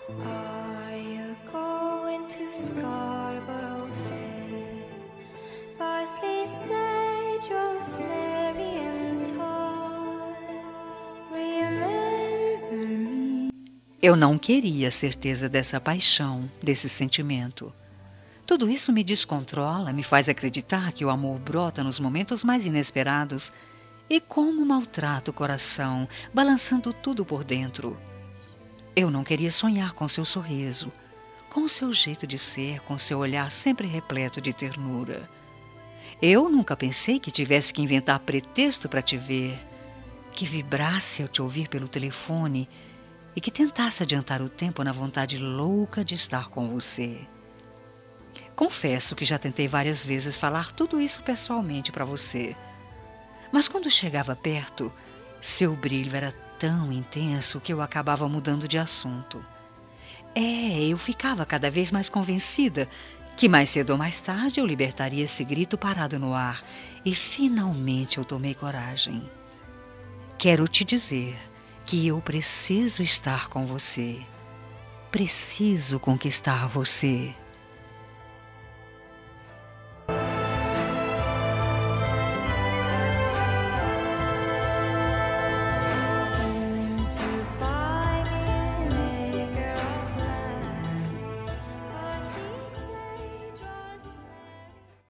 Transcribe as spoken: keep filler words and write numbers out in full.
Are you going to Scarborough Fair? Parsley, sage, rosemary and thyme. Remember me. Eu não queria a certeza dessa paixão, desse sentimento. Tudo isso me descontrola, me faz acreditar que o amor brota nos momentos mais inesperados e como maltrata o coração, balançando tudo por dentro. Eu não queria sonhar com seu sorriso, com o seu jeito de ser, com seu olhar sempre repleto de ternura. Eu nunca pensei que tivesse que inventar pretexto para te ver, que vibrasse ao te ouvir pelo telefone e que tentasse adiantar o tempo na vontade louca de estar com você. Confesso que já tentei várias vezes falar tudo isso pessoalmente para você, mas quando chegava perto, seu brilho era tão intenso que eu acabava mudando de assunto. É, eu ficava cada vez mais convencida que mais cedo ou mais tarde eu libertaria esse grito parado no ar e finalmente eu tomei coragem. Quero te dizer que eu preciso estar com você. Preciso conquistar você.